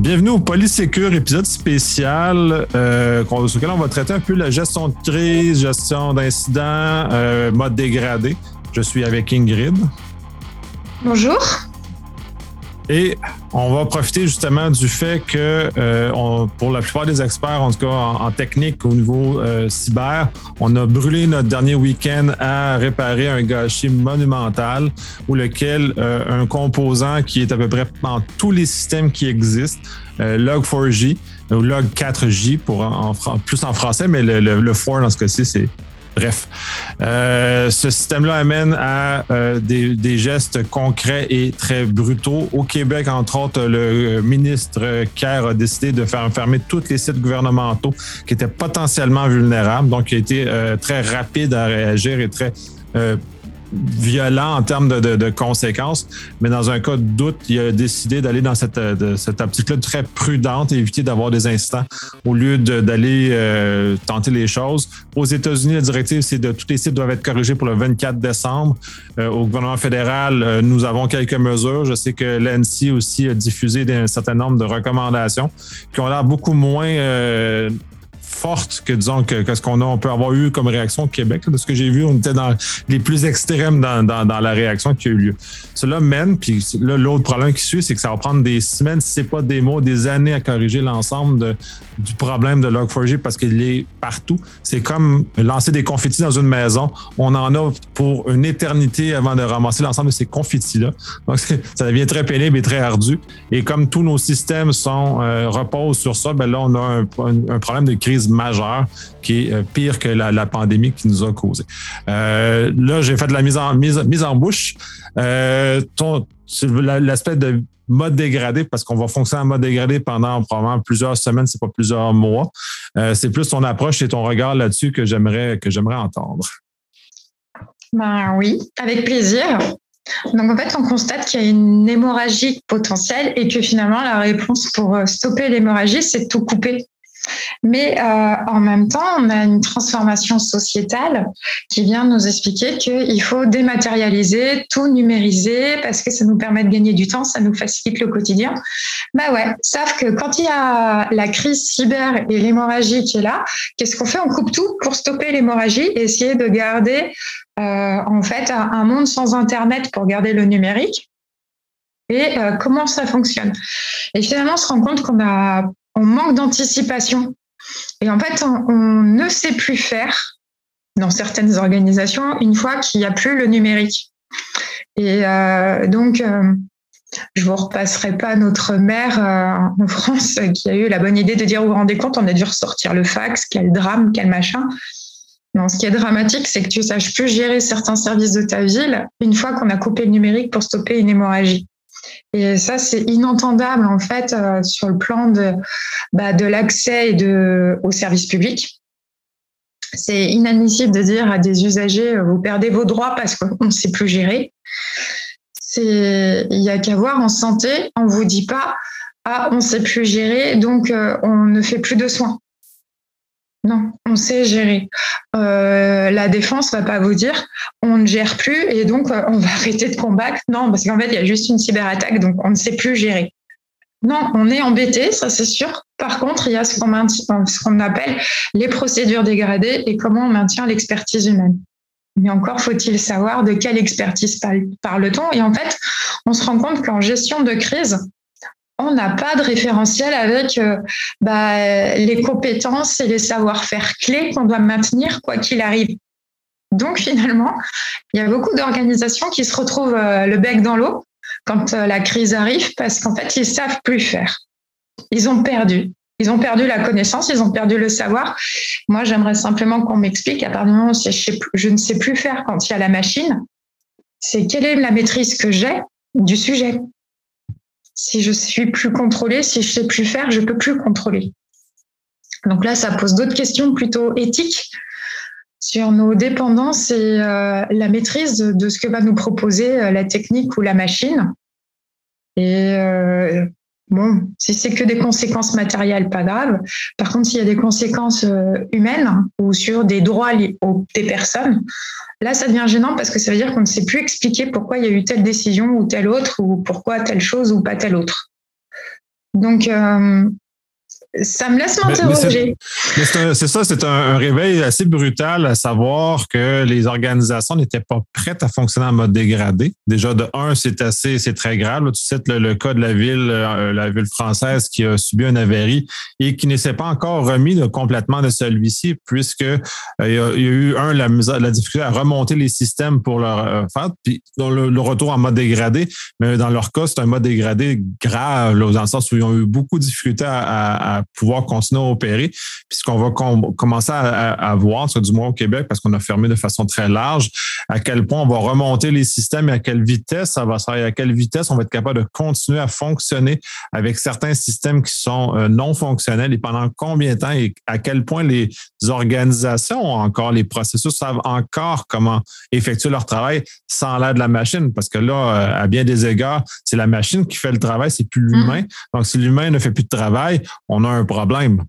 Bienvenue au Polysécure, épisode spécial sur lequel on va traiter un peu la gestion de crise, gestion d'incidents, mode dégradé. Je suis avec Ingrid. Bonjour. Et on va profiter justement du fait que pour la plupart des experts, en tout cas en technique au niveau cyber, on a brûlé notre dernier week-end à réparer un gâchis monumental où lequel un composant qui est à peu près dans tous les systèmes qui existent, Log4j ou Log4j plus en français, mais le 4 dans ce cas-ci, c'est... Bref, ce système-là amène à des gestes concrets et très brutaux. Au Québec, entre autres, le ministre Kerr a décidé de faire fermer tous les sites gouvernementaux qui étaient potentiellement vulnérables. Donc, il a été très rapide à réagir et très violent en termes de conséquences. Mais dans un cas de doute, il a décidé d'aller dans cette optique-là très prudente et éviter d'avoir des incidents au lieu d'aller tenter les choses. Aux États-Unis, la directive, c'est de tous les sites doivent être corrigés pour le 24 décembre. Au gouvernement fédéral, nous avons quelques mesures. Je sais que l'ANSI aussi a diffusé un certain nombre de recommandations qui ont l'air beaucoup moins forte que, disons, que ce on peut avoir eu comme réaction au Québec. Là, de ce que j'ai vu, on était dans les plus extrêmes dans la réaction qui a eu lieu. Cela mène, puis là, l'autre problème qui suit, c'est que ça va prendre des semaines, si c'est pas des mois, des années à corriger l'ensemble du problème de Log4j parce qu'il est partout. C'est comme lancer des confettis dans une maison. On en a pour une éternité avant de ramasser l'ensemble de ces confettis-là. Donc, ça devient très pénible et très ardu. Et comme tous nos systèmes reposent sur ça, ben là, on a un problème de crise majeure qui est pire que la pandémie qui nous a causé. Là, j'ai fait de la mise en bouche. L'aspect de mode dégradé, parce qu'on va fonctionner en mode dégradé pendant probablement plusieurs semaines, c'est pas plusieurs mois. C'est plus ton approche et ton regard là-dessus que j'aimerais entendre. Ben oui, avec plaisir. Donc en fait, on constate qu'il y a une hémorragie potentielle et que finalement, la réponse pour stopper l'hémorragie, c'est de tout couper. Mais en même temps, on a une transformation sociétale qui vient nous expliquer qu'il faut dématérialiser, tout numériser, parce que ça nous permet de gagner du temps, ça nous facilite le quotidien. Bah ouais, sauf que quand il y a la crise cyber et l'hémorragie qui est là, qu'est-ce qu'on fait? On coupe tout pour stopper l'hémorragie et essayer de garder en fait un monde sans Internet pour garder le numérique. Et comment ça fonctionne? Et finalement, on se rend compte on manque d'anticipation. Et en fait, on ne sait plus faire dans certaines organisations une fois qu'il n'y a plus le numérique. Et donc, je vous repasserai pas notre maire en France qui a eu la bonne idée de dire, vous vous rendez compte, on a dû ressortir le fax, quel drame, quel machin. Non, ce qui est dramatique, c'est que tu ne saches plus gérer certains services de ta ville une fois qu'on a coupé le numérique pour stopper une hémorragie. Et ça, c'est inentendable, en fait, sur le plan de l'accès aux services publics. C'est inadmissible de dire à des usagers, vous perdez vos droits parce qu'on ne sait plus gérer. Il y a qu'à voir en santé, on ne vous dit pas, on ne sait plus gérer, donc on ne fait plus de soins. Non, on sait gérer. La défense va pas vous dire on ne gère plus et donc on va arrêter de combattre. Non, parce qu'en fait, il y a juste une cyberattaque, donc on ne sait plus gérer. Non, on est embêté, ça c'est sûr. Par contre, il y a ce qu'on appelle les procédures dégradées et comment on maintient l'expertise humaine. Mais encore faut-il savoir de quelle expertise parle-t-on. Et en fait, on se rend compte qu'en gestion de crise, on n'a pas de référentiel avec les compétences et les savoir-faire clés qu'on doit maintenir quoi qu'il arrive. Donc finalement, il y a beaucoup d'organisations qui se retrouvent le bec dans l'eau quand la crise arrive parce qu'en fait, ils ne savent plus faire. Ils ont perdu. Ils ont perdu la connaissance, ils ont perdu le savoir. Moi, j'aimerais simplement qu'on m'explique, à partir du moment où je ne sais plus faire quand il y a la machine, c'est quelle est la maîtrise que j'ai du sujet. Si je suis plus contrôlée, si je sais plus faire, je peux plus contrôler. Donc là, ça pose d'autres questions plutôt éthiques sur nos dépendances et la maîtrise de ce que va nous proposer la technique ou la machine. Et si c'est que des conséquences matérielles, pas grave. Par contre, s'il y a des conséquences humaines ou sur des droits des personnes, là, ça devient gênant parce que ça veut dire qu'on ne sait plus expliquer pourquoi il y a eu telle décision ou telle autre, ou pourquoi telle chose ou pas telle autre. Donc, ça me laisse m'interroger. C'est un réveil assez brutal à savoir que les organisations n'étaient pas prêtes à fonctionner en mode dégradé. Déjà, de un, c'est très grave. Là, tu cites le cas de la ville française qui a subi un avarie et qui ne s'est pas encore remis complètement de celui-ci, puisque il y a eu la difficulté à remonter les systèmes pour leur faire, puis le retour en mode dégradé. Mais dans leur cas, c'est un mode dégradé grave, là, dans le sens où ils ont eu beaucoup de difficultés à pouvoir continuer à opérer. Puis ce qu'on va commencer à voir, du moins au Québec, parce qu'on a fermé de façon très large, à quel point on va remonter les systèmes et à quelle vitesse ça va se faire, à quelle vitesse on va être capable de continuer à fonctionner avec certains systèmes qui sont non fonctionnels et pendant combien de temps et à quel point les organisations ont encore, les processus savent encore comment effectuer leur travail sans l'aide de la machine. Parce que là, à bien des égards, c'est la machine qui fait le travail, c'est plus l'humain. Donc, si l'humain ne fait plus de travail, on a un problème.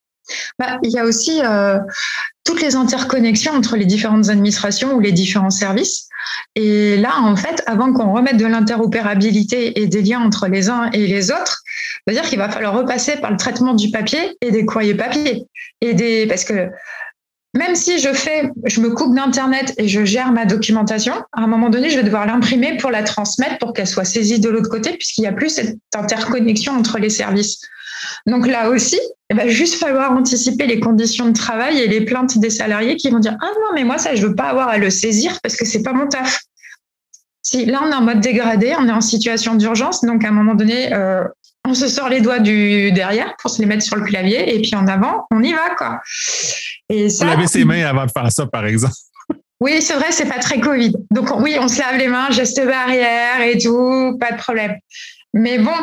Il y a aussi toutes les interconnexions entre les différentes administrations ou les différents services. Et là, en fait, avant qu'on remette de l'interopérabilité et des liens entre les uns et les autres, c'est-à-dire qu'il va falloir repasser par le traitement du papier et des courriers papier. Parce que même si je me coupe d'Internet et je gère ma documentation, à un moment donné, je vais devoir l'imprimer pour la transmettre pour qu'elle soit saisie de l'autre côté, puisqu'il n'y a plus cette interconnexion entre les services. Donc là aussi, il va juste falloir anticiper les conditions de travail et les plaintes des salariés qui vont dire « Ah non, mais moi, ça, je veux pas avoir à le saisir parce que c'est pas mon taf. » Si là, on est en mode dégradé, on est en situation d'urgence, donc à un moment donné, on se sort les doigts du derrière pour se les mettre sur le clavier et puis en avant, on y va, quoi. Et ça, on lavait ses mains avant de faire ça, par exemple. Oui, c'est vrai, c'est pas très Covid. Donc oui, on se lave les mains, geste barrière et tout, pas de problème. Mais bon,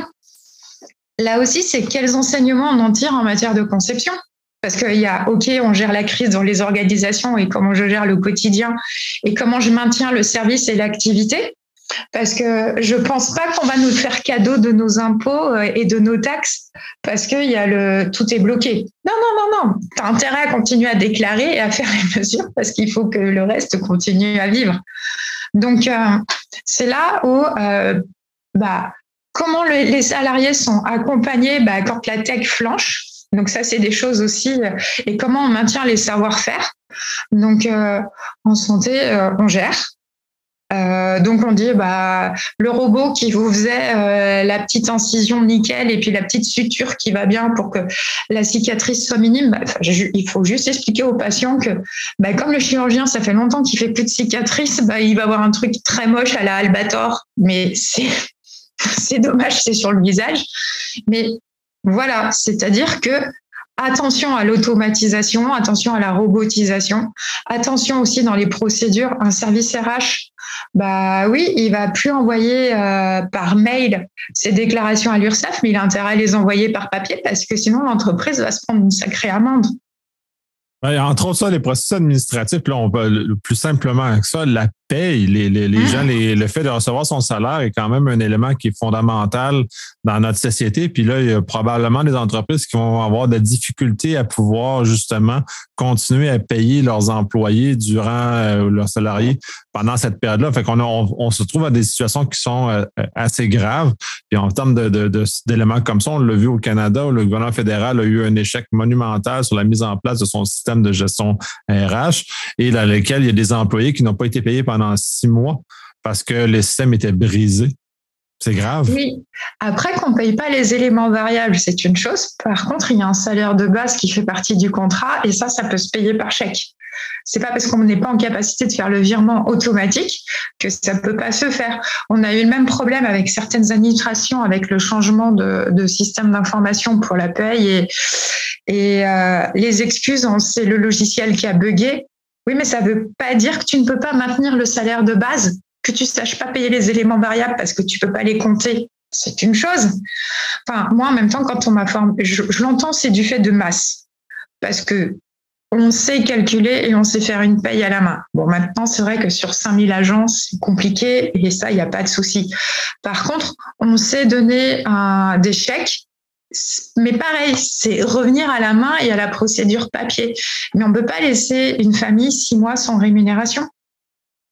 là aussi, c'est quels enseignements on en tire en matière de conception. Parce qu'il y a, OK, on gère la crise dans les organisations et comment je gère le quotidien et comment je maintiens le service et l'activité. Parce que je pense pas qu'on va nous faire cadeau de nos impôts et de nos taxes parce que tout est bloqué. Non. T'as intérêt à continuer à déclarer et à faire les mesures parce qu'il faut que le reste continue à vivre. Donc, c'est là où, comment les salariés sont accompagnés quand la tech flanche. Donc ça, c'est des choses aussi. Et comment on maintient les savoir-faire. Donc, en santé, on gère. Donc on dit le robot qui vous faisait la petite incision nickel et puis la petite suture qui va bien pour que la cicatrice soit minime, il faut juste expliquer aux patients que comme le chirurgien ça fait longtemps qu'il fait plus de cicatrices, il va avoir un truc très moche à la Albator, mais c'est dommage, c'est sur le visage. Mais voilà, c'est-à-dire que attention à l'automatisation, attention à la robotisation, attention aussi dans les procédures. Un service RH, oui, il va plus envoyer par mail ses déclarations à l'URSSAF, mais il a intérêt à les envoyer par papier parce que sinon l'entreprise va se prendre une sacrée amende. Entre autres, ça, les processus administratifs, là, on va le plus simplement que ça, la paye, les gens, le fait de recevoir son salaire est quand même un élément qui est fondamental dans notre société. Puis là, il y a probablement des entreprises qui vont avoir de la difficulté à pouvoir justement continuer à payer leurs employés durant leurs salariés pendant cette période-là. Fait qu'on on se trouve à des situations qui sont assez graves. Puis en termes d'éléments comme ça, on l'a vu au Canada où le gouvernement fédéral a eu un échec monumental sur la mise en place de son système de gestion RH et dans lequel il y a des employés qui n'ont pas été payés pendant 6 mois parce que le système était brisé. C'est grave. Oui. Après, qu'on ne paye pas les éléments variables, c'est une chose. Par contre, il y a un salaire de base qui fait partie du contrat et ça peut se payer par chèque. C'est pas parce qu'on n'est pas en capacité de faire le virement automatique que ça peut pas se faire. On a eu le même problème avec certaines administrations avec le changement de système d'information pour la paye et les excuses, c'est le logiciel qui a bugué. Oui, mais ça veut pas dire que tu ne peux pas maintenir le salaire de base, que tu saches pas payer les éléments variables parce que tu peux pas les compter. C'est une chose. Enfin, moi, en même temps, quand on m'a formé, je l'entends, c'est du fait de masse. Parce que on sait calculer et on sait faire une paye à la main. Bon, maintenant, c'est vrai que sur 5000 agents, c'est compliqué et ça, il n'y a pas de souci. Par contre, on sait donner des chèques, mais pareil, c'est revenir à la main et à la procédure papier. Mais on ne peut pas laisser une famille 6 mois sans rémunération.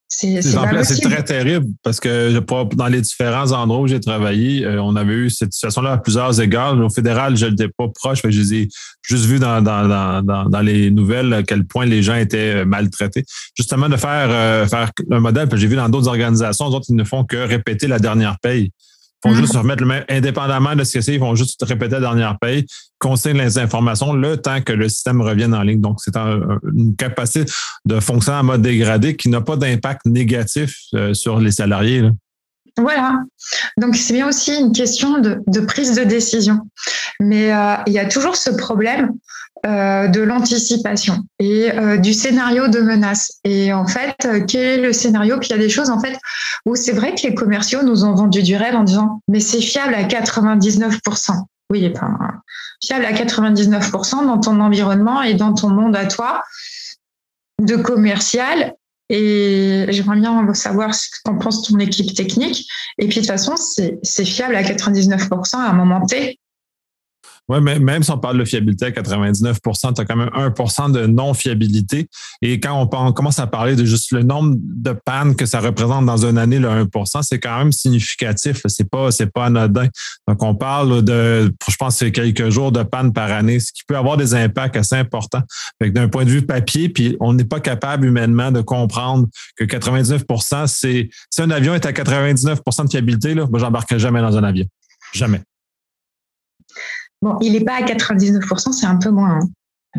C'est très terrible parce que dans les différents endroits où j'ai travaillé, on avait eu cette situation-là à plusieurs égards. Au fédéral, je n'étais pas proche, mais je les ai juste vus dans les nouvelles à quel point les gens étaient maltraités. Justement, de faire un modèle, puis j'ai vu dans d'autres organisations, d'autres, ils ne font que répéter la dernière paye. Ils font juste se remettre indépendamment de ce que c'est, ils vont juste répéter la dernière paye, consignent les informations le temps que le système revienne en ligne. Donc, c'est une capacité de fonctionner en mode dégradé qui n'a pas d'impact négatif sur les salariés, là. Voilà. Donc, c'est bien aussi une question de prise de décision. Mais il y a toujours ce problème de l'anticipation et du scénario de menace. Et en fait, quel est le scénario? Puis il y a des choses en fait où c'est vrai que les commerciaux nous ont vendu du rêve en disant mais c'est fiable à 99%. Oui, fiable à 99% dans ton environnement et dans ton monde à toi de commercial. Et j'aimerais bien savoir ce qu'en pense ton équipe technique. Et puis de toute façon, c'est fiable à 99% à un moment T. Oui, mais même si on parle de fiabilité à 99 tu as quand même 1 de non-fiabilité. Et quand on commence à parler de juste le nombre de pannes que ça représente dans une année, le 1 c'est quand même significatif. C'est pas anodin. Donc, on parle je pense, c'est quelques jours de pannes par année, ce qui peut avoir des impacts assez importants. Fait que d'un point de vue papier, puis on n'est pas capable humainement de comprendre que 99 si un avion est à 99 de fiabilité, là, moi, j'embarquerai jamais dans un avion. Jamais. Bon, il n'est pas à 99%, c'est un peu moins. Hein.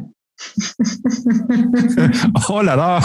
Oh là là!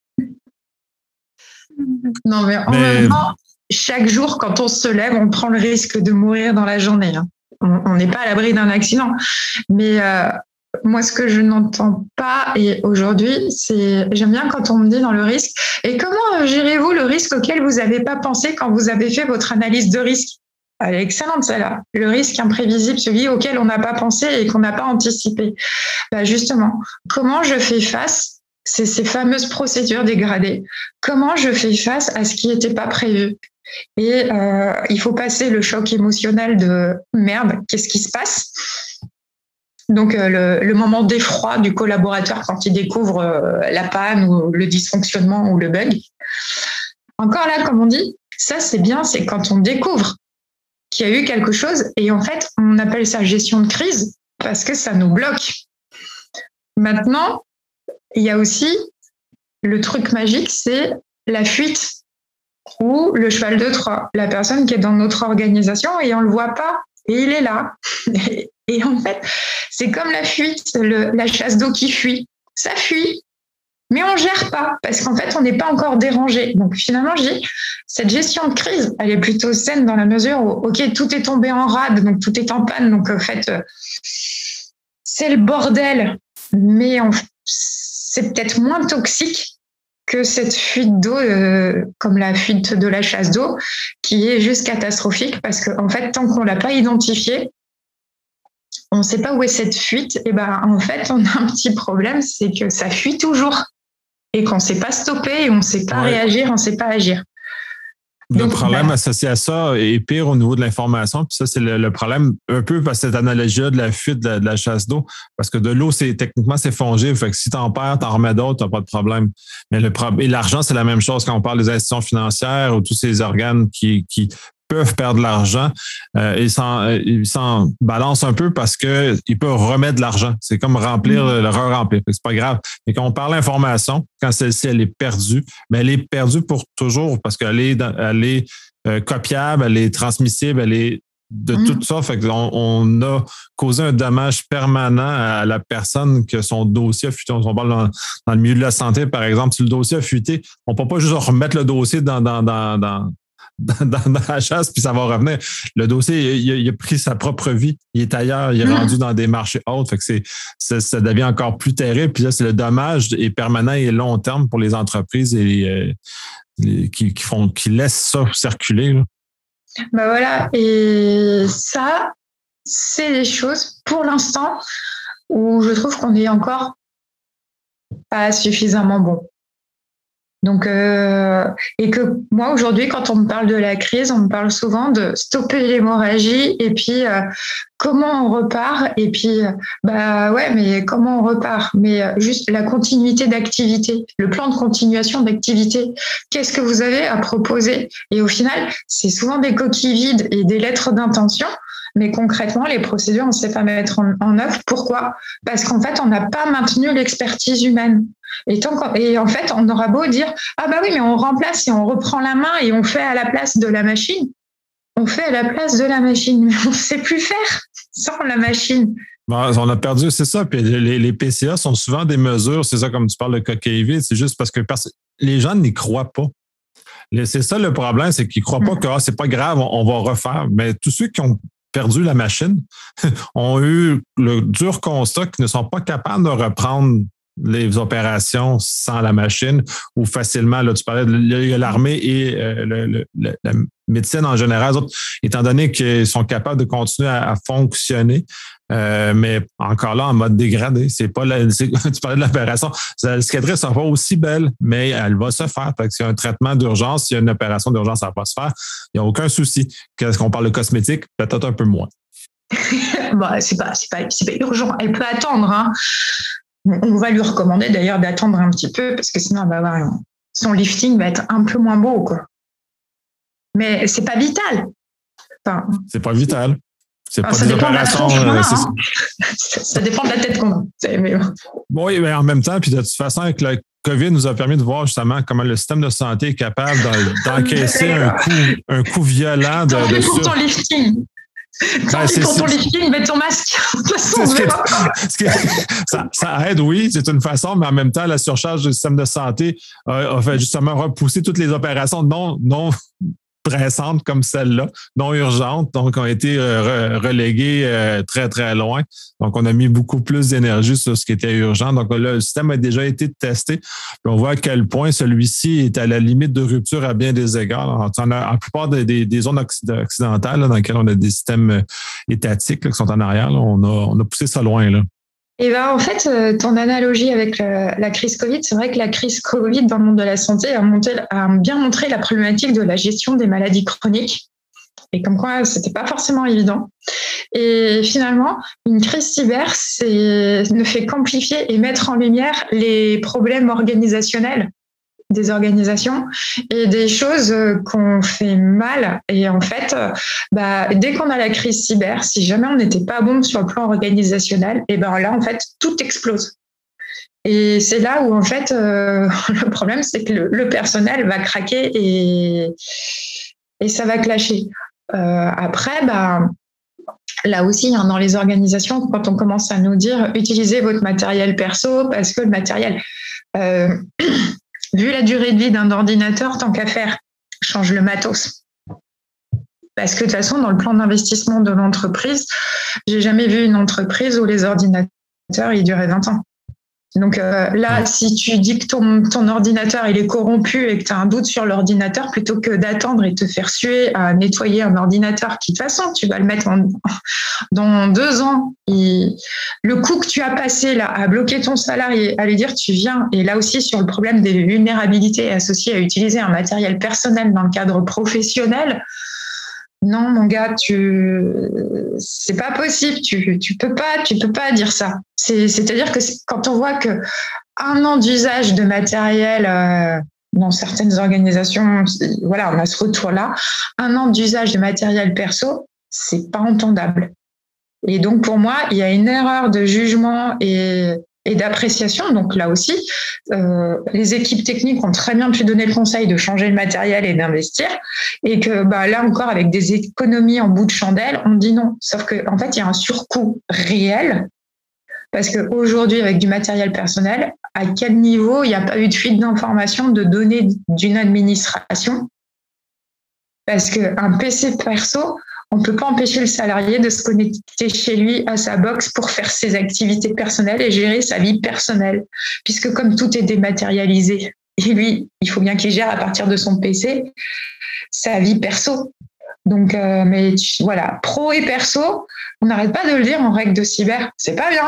Non, mais en même temps, chaque jour, quand on se lève, on prend le risque de mourir dans la journée. Hein. On n'est pas à l'abri d'un accident. Mais moi, ce que je n'entends pas, et aujourd'hui, j'aime bien quand on me dit dans le risque, et comment gérez-vous le risque auquel vous n'avez pas pensé quand vous avez fait votre analyse de risque? Elle est excellente, celle-là. Le risque imprévisible, celui auquel on n'a pas pensé et qu'on n'a pas anticipé. Justement, comment je fais face, c'est ces fameuses procédures dégradées, comment je fais face à ce qui n'était pas prévu? Et il faut passer le choc émotionnel de merde, qu'est-ce qui se passe? Donc, le moment d'effroi du collaborateur quand il découvre la panne ou le dysfonctionnement ou le bug. Encore là, comme on dit, ça c'est bien, c'est quand on découvre qu'il y a eu quelque chose et en fait, on appelle ça gestion de crise parce que ça nous bloque. Maintenant, il y a aussi le truc magique, c'est la fuite ou le cheval de Troie, la personne qui est dans notre organisation et on ne le voit pas et il est là. Et en fait, c'est comme la fuite, la chasse d'eau qui fuit. Ça fuit, mais on ne gère pas parce qu'en fait, on n'est pas encore dérangé. Donc finalement, je dis, cette gestion de crise, elle est plutôt saine dans la mesure où, OK, tout est tombé en rade, donc tout est en panne. Donc en fait, c'est le bordel, mais c'est peut-être moins toxique que cette fuite d'eau, comme la fuite de la chasse d'eau, qui est juste catastrophique parce qu'en fait, tant qu'on ne l'a pas identifiée, on ne sait pas où est cette fuite. Et en fait, on a un petit problème, c'est que ça fuit toujours et qu'on ne sait pas stopper et on ne sait pas réagir, on ne sait pas agir. Le problème associé à ça est pire au niveau de l'information. Puis ça, c'est le problème un peu parce que cette analogie-là de la fuite de la chasse d'eau. Parce que de l'eau, techniquement, c'est fongible. Fait que si t'en perds, t'en remets d'autres, t'as pas de problème. Mais et l'argent, c'est la même chose quand on parle des institutions financières ou tous ces organes qui peuvent perdre de l'argent, ils s'en balancent un peu parce que ils peuvent remettre de l'argent. C'est comme remplir le re-remplir. C'est pas grave. Mais quand on parle d'information, quand celle-ci, elle est perdue, mais elle est perdue pour toujours parce qu'elle est copiable, elle est transmissible, elle est de tout ça. Fait qu'on a causé un dommage permanent à la personne que son dossier a fuité. On parle dans le milieu de la santé, par exemple. Si le dossier a fuité, on ne peut pas juste remettre le dossier dans la chasse, puis ça va revenir. Le dossier, il a pris sa propre vie. Il est ailleurs, il est rendu dans des marchés autres. Fait que ça devient encore plus terrible. Puis là, c'est le dommage est permanent et long terme pour les entreprises qui laissent ça circuler, là. Voilà. Et ça, c'est des choses, pour l'instant, où je trouve qu'on est encore pas suffisamment bon. Donc, et que moi, aujourd'hui, quand on me parle de la crise, on me parle souvent de stopper l'hémorragie et puis comment on repart. Et puis, ouais, mais comment on repart? Mais juste la continuité d'activité, le plan de continuation d'activité. Qu'est-ce que vous avez à proposer? Et au final, c'est souvent des coquilles vides et des lettres d'intention. Mais concrètement, les procédures, on ne sait pas mettre en œuvre. Pourquoi? Parce qu'en fait, on n'a pas maintenu l'expertise humaine. Et en fait, on aura beau dire « Ah bah oui, mais on remplace et on reprend la main et on fait à la place de la machine. » On fait à la place de la machine, mais on ne sait plus faire sans la machine. Bon, on a perdu, c'est ça. Puis les PCA sont souvent des mesures, c'est ça, comme tu parles de coquille vide, c'est juste parce que les gens n'y croient pas. C'est ça le problème, c'est qu'ils ne croient pas que c'est pas grave, on va refaire. Mais tous ceux qui ont perdu la machine ont eu le dur constat qu'ils ne sont pas capables de reprendre les opérations sans la machine ou facilement. Là, tu parlais de l'armée et la médecine en général, autres, étant donné qu'ils sont capables de continuer à fonctionner, mais encore là, en mode dégradé. Tu parlais de l'opération. La cicatrice ne sera pas aussi belle, mais elle va se faire. Parce qu'il y a un traitement d'urgence, s'il y a une opération d'urgence, ça va se faire. Il n'y a aucun souci. Qu'est-ce qu'on parle de cosmétique? Peut-être un peu moins. C'est pas urgent. Elle peut attendre, hein. On va lui recommander d'ailleurs d'attendre un petit peu parce que sinon son lifting va être un peu moins beau, quoi. Mais c'est pas vital. C'est pas vital. C'est pas ça des dépend opérations. Ça dépend de la tête qu'on a. Oui, mais en même temps, puis de toute façon, avec le COVID nous a permis de voir justement comment le système de santé est capable d'encaisser un coup violent de pour ton lifting. Pour ton lifting, mets ton masque. De toute façon, ça aide, oui, c'est une façon, mais en même temps, la surcharge du système de santé a fait justement repousser toutes les opérations non pressantes comme celle-là, non urgentes, donc ont été reléguées très, très loin. Donc, on a mis beaucoup plus d'énergie sur ce qui était urgent. Donc, là, le système a déjà été testé. Puis on voit à quel point celui-ci est à la limite de rupture à bien des égards. En la plupart des zones occidentales là, dans lesquelles on a des systèmes étatiques là, qui sont en arrière, là, on a poussé ça loin, là. Et en fait, ton analogie avec la crise Covid, c'est vrai que la crise Covid dans le monde de la santé a bien montré la problématique de la gestion des maladies chroniques. Et comme quoi, c'était pas forcément évident. Et finalement, une crise cyber ne fait qu'amplifier et mettre en lumière les problèmes organisationnels des organisations et des choses qu'on fait mal. Et en fait, dès qu'on a la crise cyber, si jamais on n'était pas bon sur le plan organisationnel, et là, en fait, tout explose. Et c'est là où, en fait, le problème, c'est que le personnel va craquer et ça va clasher. Après, là aussi, hein, dans les organisations, quand on commence à nous dire utilisez votre matériel perso parce que le matériel... vu la durée de vie d'un ordinateur, tant qu'à faire, change le matos. Parce que de toute façon, dans le plan d'investissement de l'entreprise, j'ai jamais vu une entreprise où les ordinateurs, ils duraient 20 ans. Donc là, si tu dis que ton ordinateur il est corrompu et que tu as un doute sur l'ordinateur, plutôt que d'attendre et te faire suer à nettoyer un ordinateur qui, de toute façon, tu vas le mettre dans 2 ans. Le coût que tu as passé là à bloquer ton salarié, à lui dire tu viens, et là aussi sur le problème des vulnérabilités associées à utiliser un matériel personnel dans le cadre professionnel, non, mon gars, c'est pas possible. Tu peux pas dire ça. C'est-à-dire que quand on voit que 1 an d'usage de matériel dans certaines organisations, voilà, on a ce retour-là. 1 an d'usage de matériel perso, c'est pas entendable. Et donc pour moi, il y a une erreur de jugement et d'appréciation. Donc là aussi, les équipes techniques ont très bien pu donner le conseil de changer le matériel et d'investir. Et que là encore, avec des économies en bout de chandelle, on dit non. Sauf qu'en fait, il y a un surcoût réel. Parce qu'aujourd'hui, avec du matériel personnel, à quel niveau il n'y a pas eu de fuite d'informations, de données d'une administration? Parce qu'un PC perso, on ne peut pas empêcher le salarié de se connecter chez lui à sa box pour faire ses activités personnelles et gérer sa vie personnelle. Puisque comme tout est dématérialisé, et lui, il faut bien qu'il gère à partir de son PC sa vie perso. Donc, voilà, pro et perso, on n'arrête pas de le dire en règle de cyber, c'est pas bien.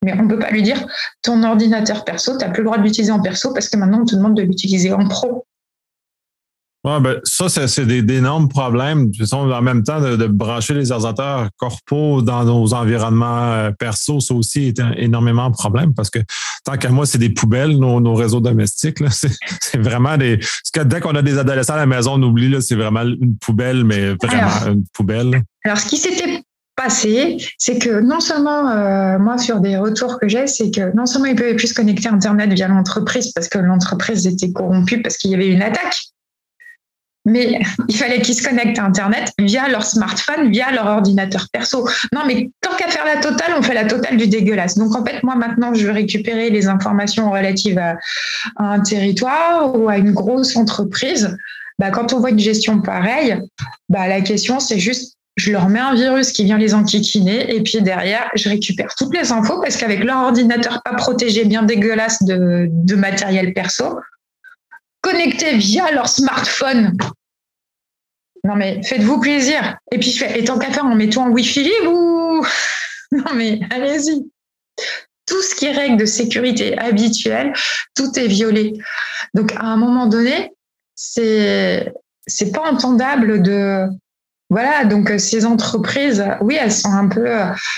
Mais on ne peut pas lui dire ton ordinateur perso, tu n'as plus le droit de l'utiliser en perso parce que maintenant on te demande de l'utiliser en pro. Ouais, ben, ça, c'est d'énormes problèmes. De toute façon, en même temps, de brancher les ordinateurs corpaux dans nos environnements perso, ça aussi est énormément de problème parce que tant qu'à moi, c'est des poubelles, nos réseaux domestiques. Là. C'est vraiment des. Parce que dès qu'on a des adolescents à la maison, on oublie, là, c'est vraiment une poubelle, mais vraiment une poubelle. Alors, ce qui s'était passé, c'est que non seulement, moi, sur des retours que j'ai, c'est que non seulement ils ne pouvaient plus se connecter à Internet via l'entreprise parce que l'entreprise était corrompue parce qu'il y avait une attaque, mais il fallait qu'ils se connectent à Internet via leur smartphone, via leur ordinateur perso. Non, mais tant qu'à faire la totale, on fait la totale du dégueulasse. Donc, en fait, moi, maintenant, je veux récupérer les informations relatives à un territoire ou à une grosse entreprise. Bah, quand on voit une gestion pareille, bah, la question, c'est juste, je leur mets un virus qui vient les enquiquiner et puis derrière, je récupère toutes les infos parce qu'avec leur ordinateur pas protégé, bien dégueulasse de matériel perso, connectés via leur smartphone. Non, mais faites-vous plaisir. Et puis, je fais, et tant qu'à faire, on met tout en Wi-Fi libre ou... Non, mais allez-y. Tout ce qui est règle de sécurité habituelle, tout est violé. Donc, à un moment donné, c'est pas entendable de... Voilà, donc ces entreprises, oui, elles sont un peu...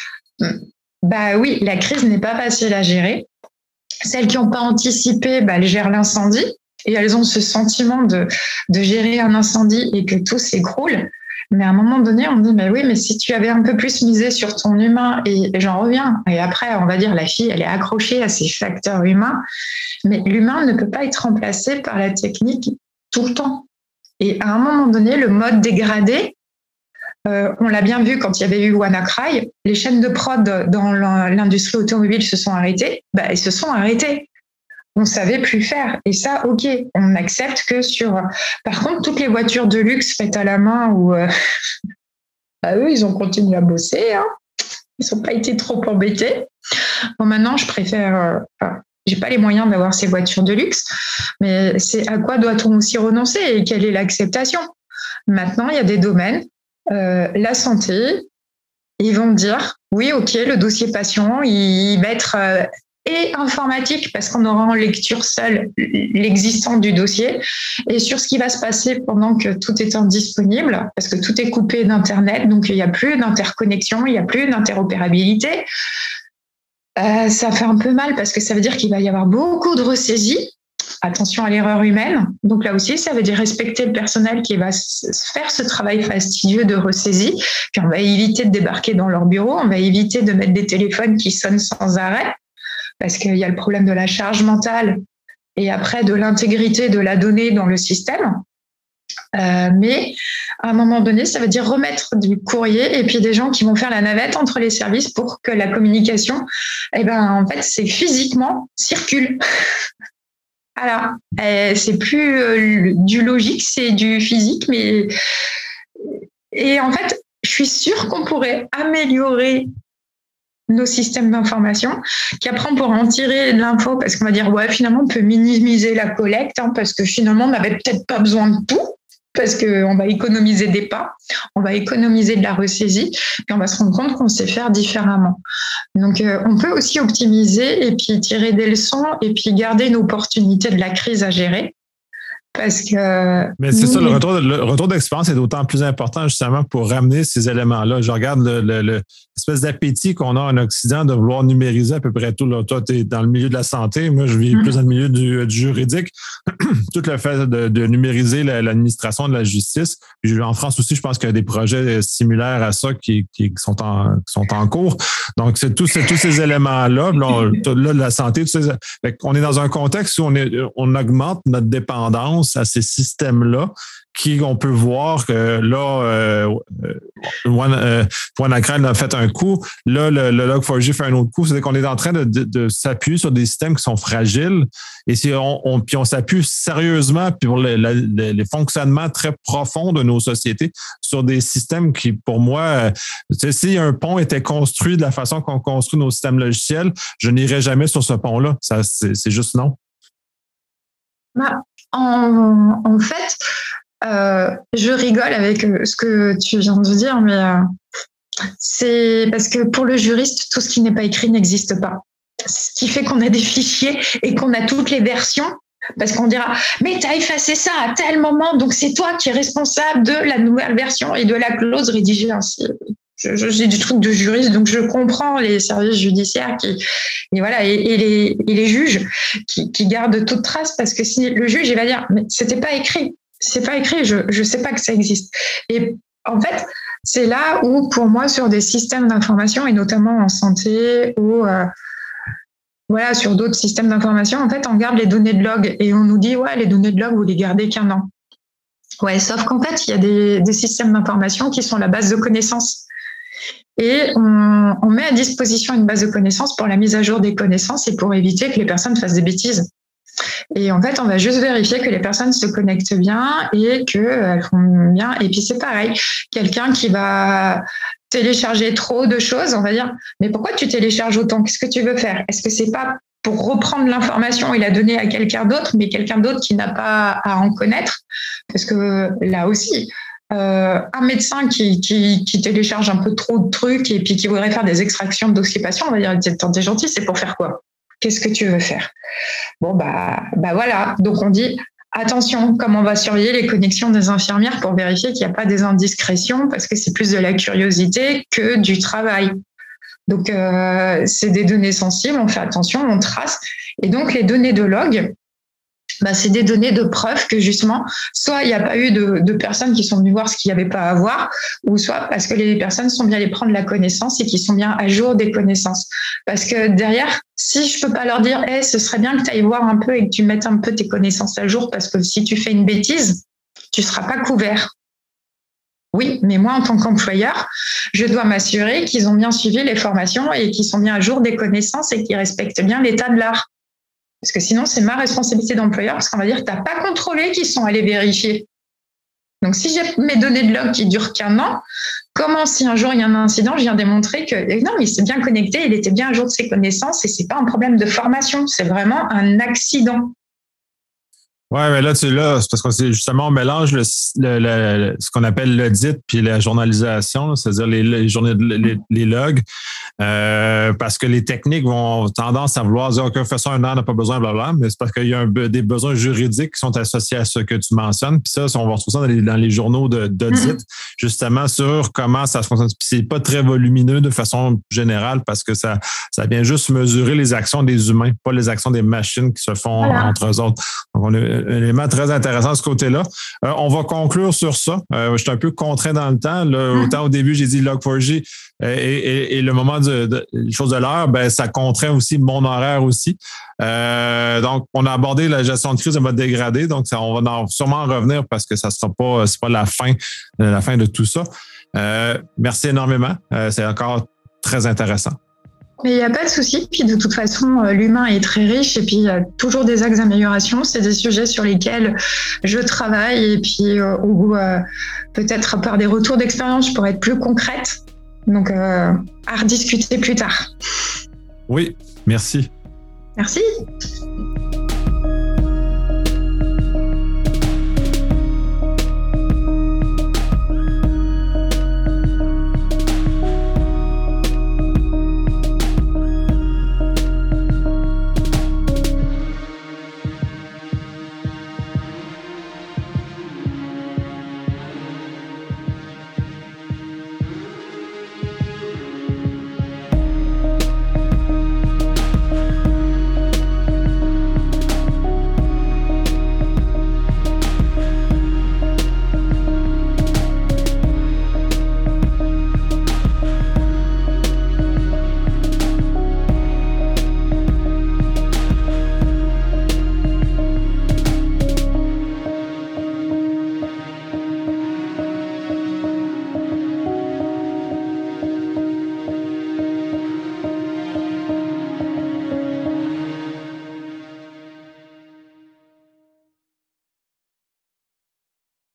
Bah oui, la crise n'est pas facile à gérer. Celles qui n'ont pas anticipé, bah, elles gèrent l'incendie. Et elles ont ce sentiment de gérer un incendie et que tout s'écroule. Mais à un moment donné, on dit, mais oui, mais si tu avais un peu plus misé sur ton humain, et j'en reviens, et après, on va dire, la fille, elle est accrochée à ses facteurs humains, mais l'humain ne peut pas être remplacé par la technique tout le temps. Et à un moment donné, le mode dégradé, on l'a bien vu quand il y avait eu WannaCry, les chaînes de prod dans l'industrie automobile se sont arrêtées, bah, elles se sont arrêtées. On savait plus faire. Et ça, ok, on accepte que sur... Par contre, toutes les voitures de luxe faites à la main, où bah, eux, ils ont continué à bosser. Hein. Ils n'ont pas été trop embêtés. Bon, maintenant, je préfère... j'ai pas les moyens d'avoir ces voitures de luxe, mais c'est à quoi doit-on aussi renoncer et quelle est l'acceptation? Maintenant, il y a des domaines, la santé, ils vont dire, oui, ok, le dossier patient, il va être... et informatique, parce qu'on aura en lecture seule l'existence du dossier, et sur ce qui va se passer pendant que tout est indisponible, parce que tout est coupé d'Internet, donc il n'y a plus d'interconnexion, il n'y a plus d'interopérabilité. Ça fait un peu mal, parce que ça veut dire qu'il va y avoir beaucoup de ressaisies. Attention à l'erreur humaine. Donc là aussi, ça veut dire respecter le personnel qui va faire ce travail fastidieux de ressaisie. Puis on va éviter de débarquer dans leur bureau, on va éviter de mettre des téléphones qui sonnent sans arrêt, parce qu'il y a le problème de la charge mentale et après de l'intégrité de la donnée dans le système. Mais à un moment donné, ça veut dire remettre du courrier et puis des gens qui vont faire la navette entre les services pour que la communication, en fait, c'est physiquement circule. Alors, c'est plus du logique, c'est du physique, mais... Et en fait, je suis sûre qu'on pourrait améliorer nos systèmes d'information, qu'après on pourra en tirer de l'info parce qu'on va dire ouais, finalement on peut minimiser la collecte parce que finalement on n'avait peut-être pas besoin de tout, parce qu'on va économiser des pas, on va économiser de la ressaisie, puis on va se rendre compte qu'on sait faire différemment. Donc on peut aussi optimiser et puis tirer des leçons et puis garder une opportunité de la crise à gérer. Parce que... Mais c'est ça, le retour d'expérience est d'autant plus important justement pour ramener ces éléments-là. Je regarde l'espèce d'appétit qu'on a en Occident de vouloir numériser à peu près tout. Là, toi, tu es dans le milieu de la santé, moi, je vis plus dans le milieu du juridique. Tout le fait de numériser l'administration de la justice. Puis en France aussi, je pense qu'il y a des projets similaires à ça qui sont en cours. Donc, c'est tous ces éléments-là. Là, la santé, on est dans un contexte où on augmente notre dépendance à ces systèmes-là, on peut voir que là, WannaCry a fait un coup, là, le Log4j fait un autre coup. C'est-à-dire qu'on est en train de s'appuyer sur des systèmes qui sont fragiles et si on s'appuie sérieusement pour les fonctionnements très profonds de nos sociétés sur des systèmes qui, pour moi, si un pont était construit de la façon qu'on construit nos systèmes logiciels, je n'irais jamais sur ce pont-là. Ça, c'est juste non. En fait, je rigole avec ce que tu viens de dire, mais c'est parce que pour le juriste, tout ce qui n'est pas écrit n'existe pas. ce qui fait qu'on a des fichiers et qu'on a toutes les versions. Parce qu'on dira, mais tu as effacé ça à tel moment, donc c'est toi qui es responsable de la nouvelle version et de la clause rédigée ainsi. J'ai du truc de juriste, donc je comprends les services judiciaires et les juges qui gardent toute trace, parce que si le juge il va dire, mais c'était pas écrit, c'est pas écrit, je sais pas que ça existe. Et en fait, c'est là où, pour moi, sur des systèmes d'information et notamment en santé ou sur d'autres systèmes d'information, en fait, on garde les données de log et on nous dit, les données de log, vous les gardez qu'1 an. Ouais, sauf qu'en fait, il y a des systèmes d'information qui sont la base de connaissances. Et on met à disposition une base de connaissances pour la mise à jour des connaissances et pour éviter que les personnes fassent des bêtises. Et en fait, on va juste vérifier que les personnes se connectent bien et qu'elles font bien. Et puis, c'est pareil. Quelqu'un qui va télécharger trop de choses, on va dire, mais pourquoi tu télécharges autant? Qu'est-ce que tu veux faire? Est-ce que c'est pas pour reprendre l'information et la donner à quelqu'un d'autre, mais quelqu'un d'autre qui n'a pas à en connaître? Parce que là aussi, un médecin qui télécharge un peu trop de trucs et puis qui voudrait faire des extractions de dossiers patients, on va dire, t'es gentil, c'est pour faire quoi? Qu'est-ce que tu veux faire? Bon, voilà. Donc, on dit, attention, comment on va surveiller les connexions des infirmières pour vérifier qu'il n'y a pas des indiscrétions, parce que c'est plus de la curiosité que du travail. Donc, c'est des données sensibles, on fait attention, on trace. Et donc, les données de log, c'est des données de preuve que justement, soit il n'y a pas eu de personnes qui sont venues voir ce qu'il n'y avait pas à voir, ou soit parce que les personnes sont bien allées prendre la connaissance et qui sont bien à jour des connaissances. Parce que derrière, si je peux pas leur dire, ce serait bien que tu ailles voir un peu et que tu mettes un peu tes connaissances à jour, parce que si tu fais une bêtise, tu seras pas couvert. Oui, mais moi, en tant qu'employeur, je dois m'assurer qu'ils ont bien suivi les formations et qu'ils sont bien à jour des connaissances et qu'ils respectent bien l'état de l'art. Parce que sinon, c'est ma responsabilité d'employeur, parce qu'on va dire que tu n'as pas contrôlé qu'ils sont allés vérifier. Donc, si j'ai mes données de log qui durent qu'1 an, comment, si un jour il y a un incident, je viens démontrer que non, il s'est bien connecté, il était bien à jour de ses connaissances et ce n'est pas un problème de formation, c'est vraiment un accident. Oui, mais là, c'est parce que c'est justement, on mélange ce qu'on appelle l'audit puis la journalisation, c'est-à-dire les logs, parce que les techniques vont tendance à vouloir dire, OK, fais ça 1 an, on n'a pas besoin, blablabla, mais c'est parce qu'il y a des besoins juridiques qui sont associés à ce que tu mentionnes. Puis ça, on va retrouver ça dans les journaux d'audit, justement, sur comment ça se fonctionne. Puis c'est pas très volumineux de façon générale parce que ça vient juste mesurer les actions des humains, pas les actions des machines qui se font entre eux autres. Donc, on a un élément très intéressant de ce côté-là. On va conclure sur ça. Je suis un peu contraint dans le temps. Là, autant au début, j'ai dit Log4j et le moment les choses de l'heure, ça contraint aussi mon horaire aussi. Donc, on a abordé la gestion de crise de mode dégradé. Donc, on va sûrement revenir parce que ça sera pas, c'est pas la fin de tout ça. Merci énormément. C'est encore très intéressant. Mais il n'y a pas de souci. Puis de toute façon, l'humain est très riche et puis il y a toujours des axes d'amélioration. C'est des sujets sur lesquels je travaille et puis où peut-être par des retours d'expérience, je pourrais être plus concrète. Donc, à rediscuter plus tard. Oui, merci. Merci.